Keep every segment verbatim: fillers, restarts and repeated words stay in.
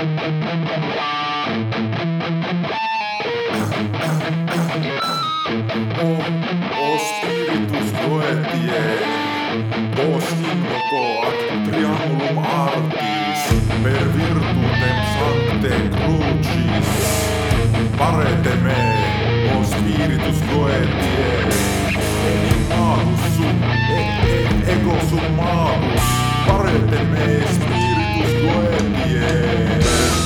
O spiritus goetie, vos invoco ad triangulum artis, per virtutem sancte crucis. Parete me, o spiritus goetie, enigmatus sum, et et ego summatus. Parete me, spiritus goetie.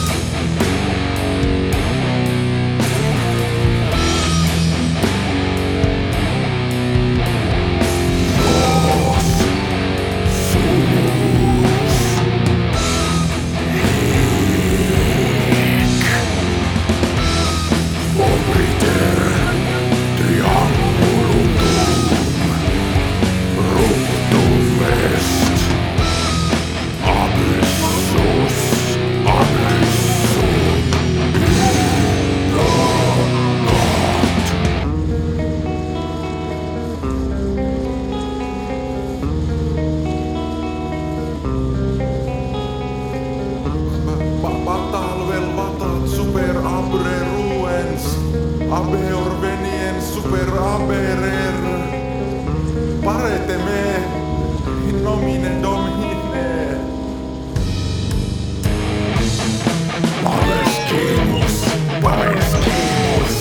Abeor venien super aberer. Parete me in nomine Domine. Palestinus, Palestinus.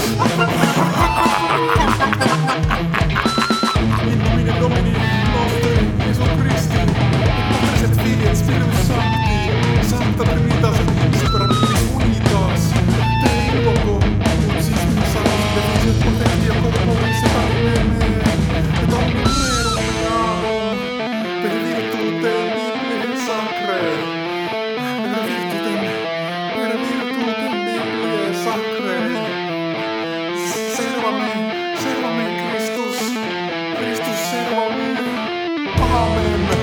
In nomine Domini nostri Jesu Christi, Patris et Filii et Spiritus Sancti, Sancta Trinitas et Separabilis Unitas, te invoco. Et potentia corporis et anime et omnium rerum mearum per virtutem Bibliae sacrae per virtutem per virtutem Bibliae sacrae serva me serva me Christus Christus serva me. Amen.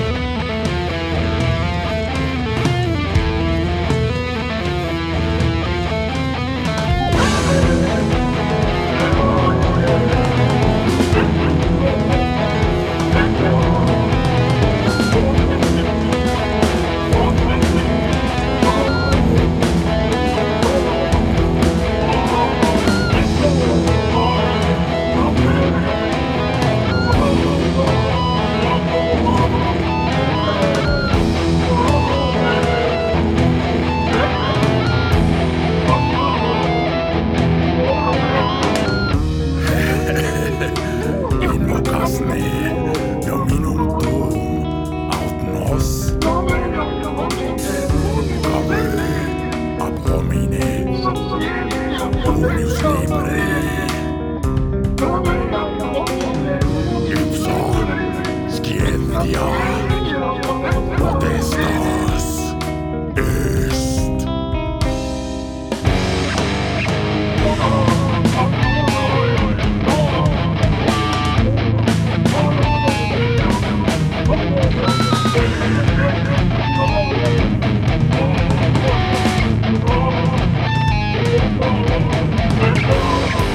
Oh,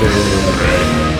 Amen.